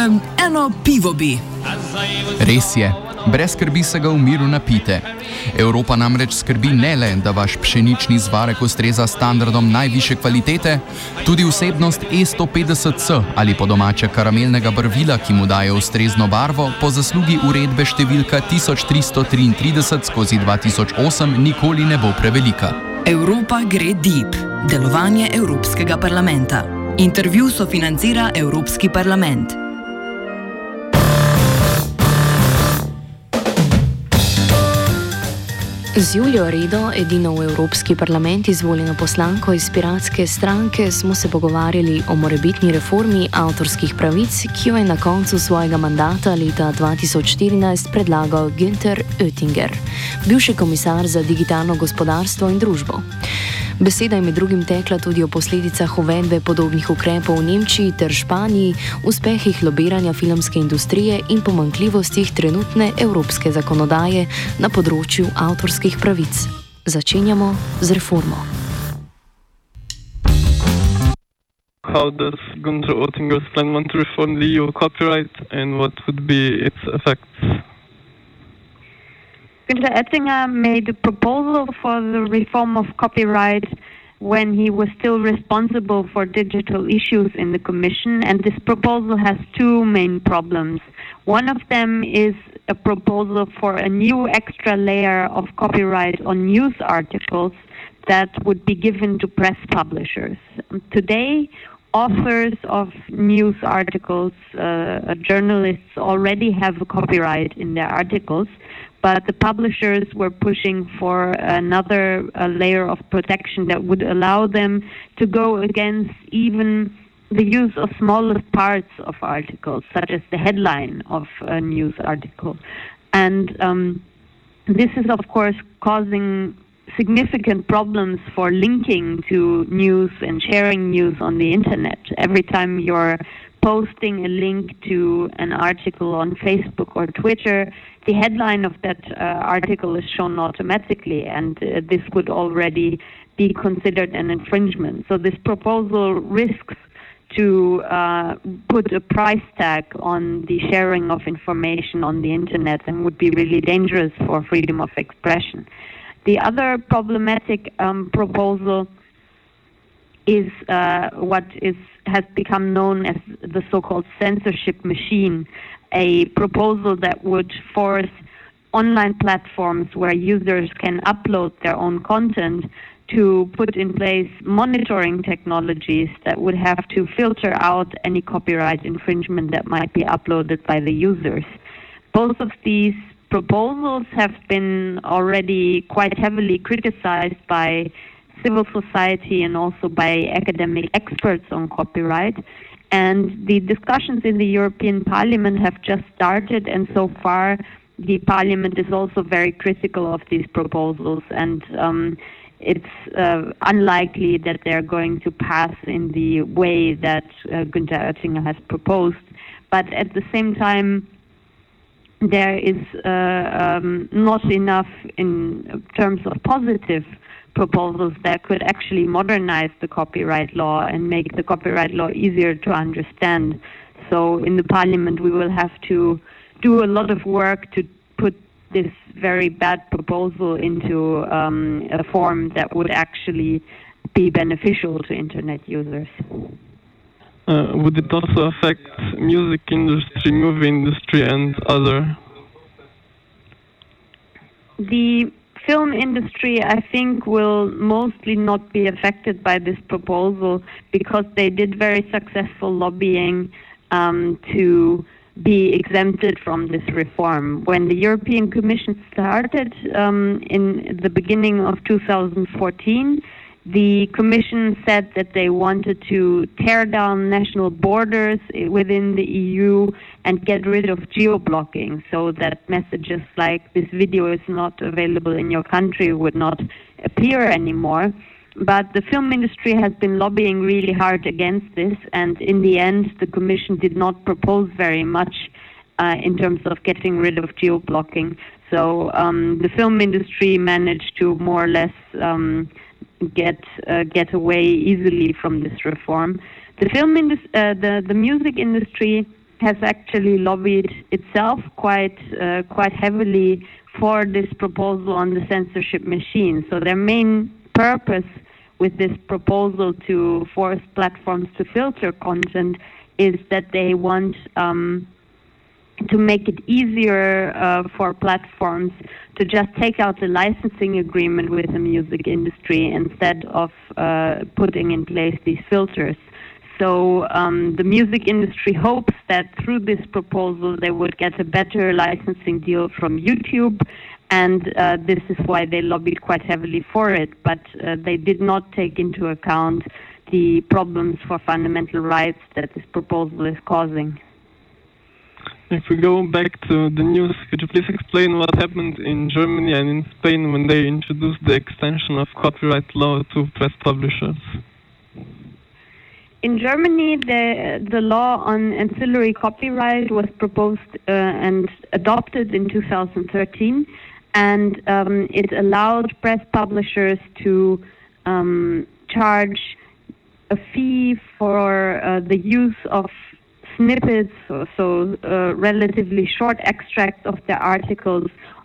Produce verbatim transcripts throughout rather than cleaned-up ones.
Um, eno pivo bi. Res je, brez skrbi se ga v miru napite. Evropa namreč skrbi ne le, da vaš pšenični zvarek ustreza standardom najvišje kvalitete, tudi vsebnost E sto petdeset C ali po domače karamelnega barvila, ki mu daje ustrezno barvo, po zaslugi uredbe številka tisoč tristo triintrideset skozi dva tisoč osem nikoli ne bo prevelika. Evropa gre deep. Delovanje Evropskega parlamenta. Intervju sofinancira Evropski parlament. Z Julijo Redo, edino v Evropski parlament izvoljeno poslanko iz Piratske stranke, smo se pogovarjali o morebitni reformi avtorskih pravic, ki jo je na koncu svojega mandata leta dva tisoč štirinajst predlagal Günther Oettinger, bivši komisar za digitalno gospodarstvo in družbo. Beseda je med drugim tekla tudi o posledicah uvedbe podobnih ukrepov v Nemčiji ter Španiji, uspehih lobiranja filmske industrije in pomanjkljivostih trenutne evropske zakonodaje na področju avtorskih pravic. Začenjamo z reformo. How does Günther Oettinger's plan want to reform the E U copyright and what would be its effects? Günther Oettinger made a proposal for the reform of copyright when he was still responsible for digital issues in the Commission, and this proposal has two main problems. One of them is a proposal for a new extra layer of copyright on news articles that would be given to press publishers. Today, authors of news articles, uh, journalists already have a copyright in their articles, but the publishers were pushing for another uh, layer of protection that would allow them to go against even the use of smallest parts of articles, such as the headline of a news article. And um, this is, of course, causing significant problems for linking to news and sharing news on the internet. Every time you're posting a link to an article on Facebook or Twitter, the headline of that uh, article is shown automatically, and uh, this would already be considered an infringement. So this proposal risks to uh, put a price tag on the sharing of information on the internet and would be really dangerous for freedom of expression. The other problematic um, proposal is uh, what is has become known as the so-called censorship machine, a proposal that would force online platforms where users can upload their own content to put in place monitoring technologies that would have to filter out any copyright infringement that might be uploaded by the users. Both of these proposals have been already quite heavily criticized by civil society and also by academic experts on copyright. And the discussions in the European Parliament have just started, and so far the Parliament is also very critical of these proposals, and um, it's uh, unlikely that they're going to pass in the way that uh, Günther Oettinger has proposed. But at the same time, there is uh, um, not enough in terms of positive proposals that could actually modernize the copyright law and make the copyright law easier to understand. So in the Parliament we will have to do a lot of work to put this very bad proposal into um, a form that would actually be beneficial to internet users. Uh, would it also affect music industry, movie industry and other? The film industry, I think, will mostly not be affected by this proposal because they did very successful lobbying um, to be exempted from this reform. When the European Commission started um, in the beginning of two thousand fourteen, the Commission said that they wanted to tear down national borders within the E U and get rid of geo-blocking, so that messages like "this video is not available in your country" would not appear anymore. But the film industry has been lobbying really hard against this, and in the end the Commission did not propose very much uh, in terms of getting rid of geo-blocking. So um, the film industry managed to more or less um, get uh, get away easily from this reform. The film indus- uh, the the music industry has actually lobbied itself quite uh, quite heavily for this proposal on the censorship machine. So their main purpose with this proposal to force platforms to filter content is that they want um, to make it easier uh, for platforms to just take out the licensing agreement with the music industry instead of uh, putting in place these filters. So um, the music industry hopes that through this proposal they would get a better licensing deal from YouTube, and uh, this is why they lobbied quite heavily for it. But uh, they did not take into account the problems for fundamental rights that this proposal is causing. If we go back to the news, could you please explain what happened in Germany and in Spain when they introduced the extension of copyright law to press publishers? In Germany, the the law on ancillary copyright was proposed uh, and adopted in two thousand thirteen, and um, it allowed press publishers to um, charge a fee for uh, the use of snippets, or so uh, relatively short extracts of their articles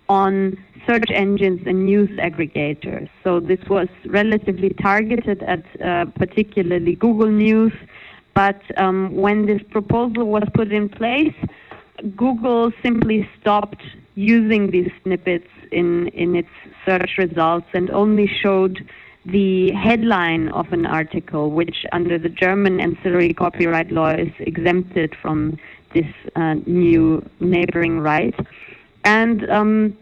on search engines and news aggregators. So this was relatively targeted at uh, particularly Google News, but um, when this proposal was put in place, Google simply stopped using these snippets in, in its search results and only showed the headline of an article, which under the German ancillary copyright law is exempted from this uh, new neighboring right. And um,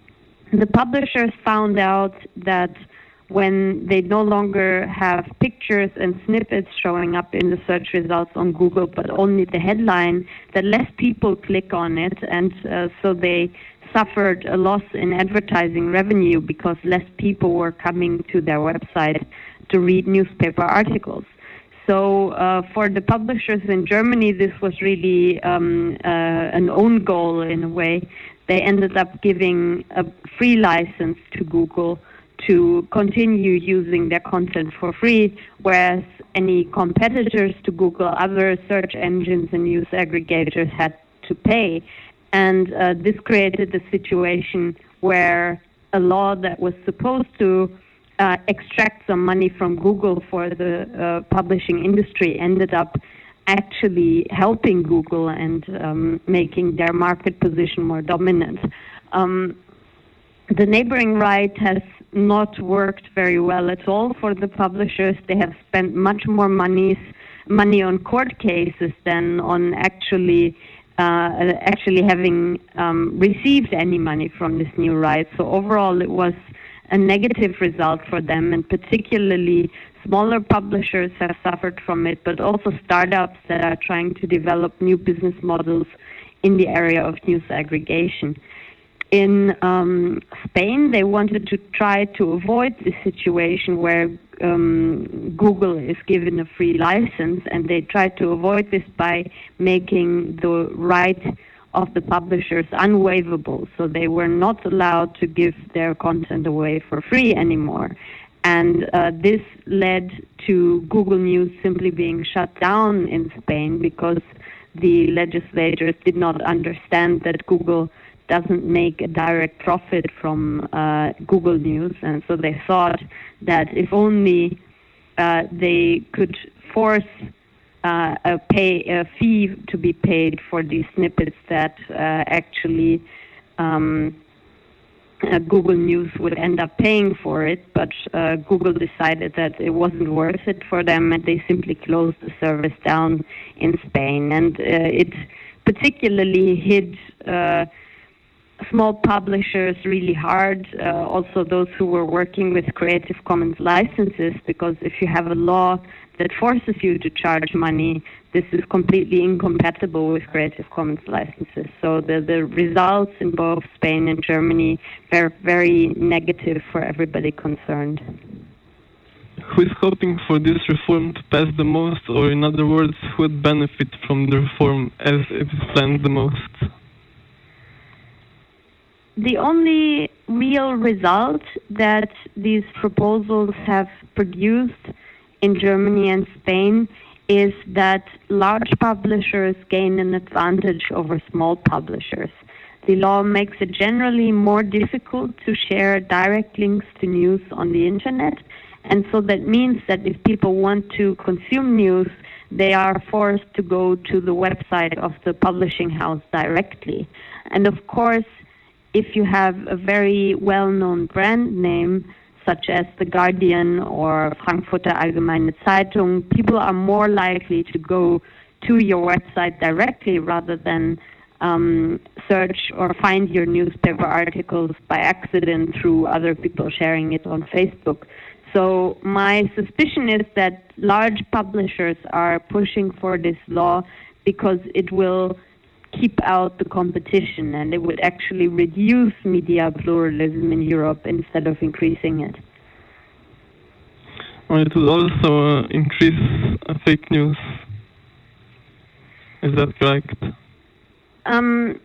the publishers found out that when they no longer have pictures and snippets showing up in the search results on Google, but only the headline, that less people click on it, and uh, so they suffered a loss in advertising revenue because less people were coming to their website to read newspaper articles. So uh, for the publishers in Germany, this was really um, uh, an own goal in a way. They ended up giving a free license to Google to continue using their content for free, whereas any competitors to Google, other search engines and news aggregators, had to pay. And uh, this created a situation where a law that was supposed to uh, extract some money from Google for the uh, publishing industry ended up actually helping Google and um, making their market position more dominant. Um, the neighboring right has not worked very well at all for the publishers. They have spent much more monies, money on court cases than on actually uh, actually having um, received any money from this new right. So overall, it was a negative result for them, and particularly smaller publishers have suffered from it, but also startups that are trying to develop new business models in the area of news aggregation. In um, Spain, they wanted to try to avoid this situation where um, Google is given a free license, and they tried to avoid this by making the right of the publishers unwaivable. So they were not allowed to give their content away for free anymore. And uh, this led to Google News simply being shut down in Spain because the legislators did not understand that Google doesn't make a direct profit from uh, Google News. And so they thought that if only uh, they could force uh, a, pay, a fee to be paid for these snippets that uh, actually um, Uh, Google News would end up paying for it, but uh, Google decided that it wasn't worth it for them, and they simply closed the service down in Spain. And uh, it particularly hit uh, small publishers really hard, uh, also those who were working with Creative Commons licenses, because if you have a law that forces you to charge money, this is completely incompatible with Creative Commons licenses. So the, the results in both Spain and Germany were very negative for everybody concerned. Who is hoping for this reform to pass the most, or in other words, who would benefit from the reform as it is planned the most? The only real result that these proposals have produced in Germany and Spain is that large publishers gain an advantage over small publishers. The law makes it generally more difficult to share direct links to news on the internet, and so that means that if people want to consume news, they are forced to go to the website of the publishing house directly. And of course, if you have a very well-known brand name, such as The Guardian or Frankfurter Allgemeine Zeitung, people are more likely to go to your website directly rather than um, search or find your newspaper articles by accident through other people sharing it on Facebook. So my suspicion is that large publishers are pushing for this law because it will keep out the competition and it would actually reduce media pluralism in Europe instead of increasing it. Well, it will also uh, increase uh, fake news. Is that correct? Um,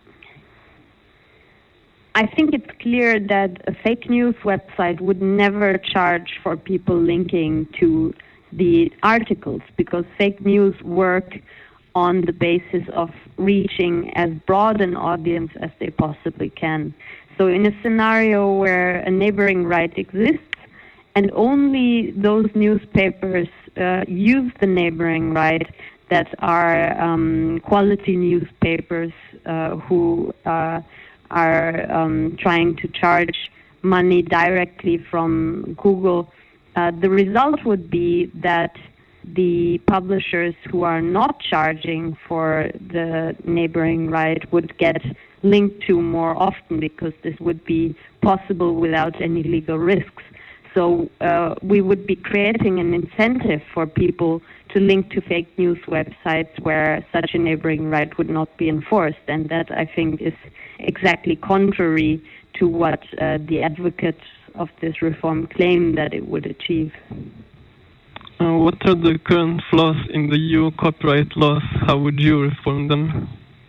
I think it's clear that a fake news website would never charge for people linking to the articles because fake news work on the basis of reaching as broad an audience as they possibly can. So in a scenario where a neighboring right exists and only those newspapers uh, use the neighboring right that are um, quality newspapers uh, who uh, are um, trying to charge money directly from Google, uh, the result would be that the publishers who are not charging for the neighboring right would get linked to more often because this would be possible without any legal risks. So uh, we would be creating an incentive for people to link to fake news websites where such a neighboring right would not be enforced. And that, I think, is exactly contrary to what uh, the advocates of this reform claim that it would achieve. Uh, what are the current flaws in the E U copyright laws? How would you reform them?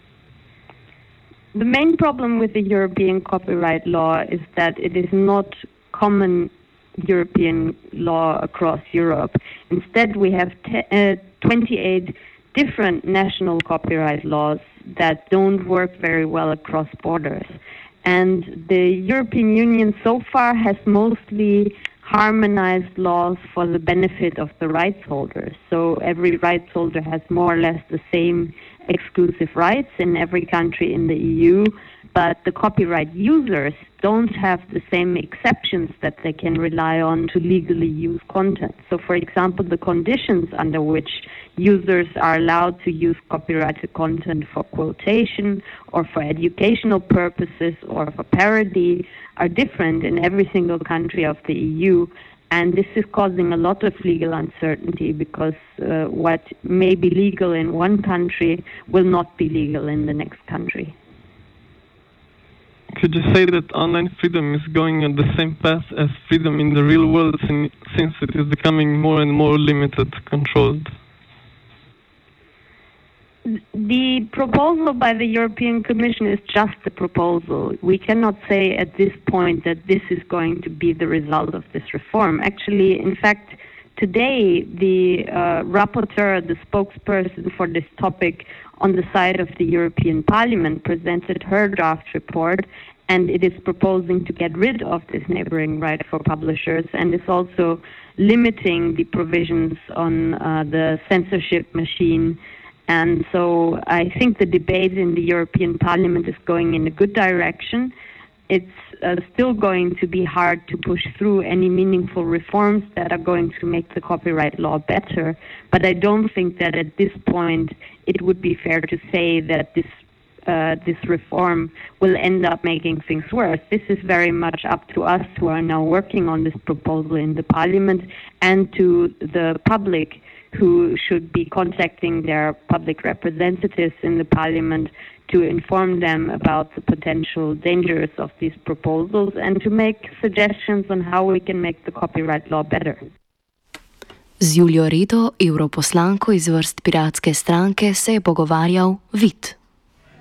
The main problem with the European copyright law is that it is not common European law across Europe. Instead, we have te- uh, twenty-eight different national copyright laws that don't work very well across borders. And the European Union so far has mostly harmonized laws for the benefit of the rights holders. So every rights holder has more or less the same exclusive rights in every country in the E U, but the copyright users don't have the same exceptions that they can rely on to legally use content. So, for example, the conditions under which users are allowed to use copyrighted content for quotation or for educational purposes or for parody are different in every single country of the E U. And this is causing a lot of legal uncertainty because uh, what may be legal in one country will not be legal in the next country. Could you say that online freedom is going on the same path as freedom in the real world since it is becoming more and more limited, controlled? The proposal by the European Commission is just a proposal. We cannot say at this point that this is going to be the result of this reform. Actually, in fact, today the uh, rapporteur, the spokesperson for this topic on the side of the European Parliament, presented her draft report, and it is proposing to get rid of this neighboring right for publishers, and is also limiting the provisions on uh, the censorship machine. And so I think the debate in the European Parliament is going in a good direction. It's uh, still going to be hard to push through any meaningful reforms that are going to make the copyright law better. But I don't think that at this point it would be fair to say that this uh, this reform will end up making things worse. This is very much up to us who are now working on this proposal in the Parliament and to the public, who should be contacting their public representatives in the Parliament to inform them about the potential dangers of these proposals and to make suggestions on how we can make the copyright law better. Z Julio Redo, europoslanko iz vrst Piratske stranke, se je pogovarjal Vid.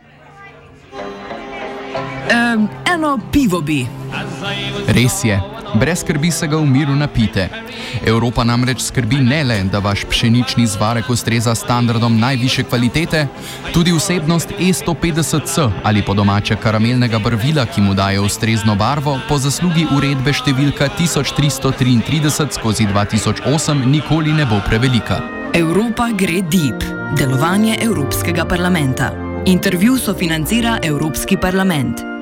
Um, eno pivo bi. Res je. brez skrbi se ga v miru napite. Evropa namreč skrbi ne le, da vaš pšenični zvarek ustreza standardom najvišje kvalitete, tudi vsebnost E sto petdeset C ali po domače karamelnega barvila, ki mu daje ustrezno barvo, po zaslugi uredbe številka tisoč tristo triintrideset skozi dva tisoč osem nikoli ne bo prevelika. Evropa gre deep. Delovanje Evropskega parlamenta. Intervju sofinancira Evropski parlament.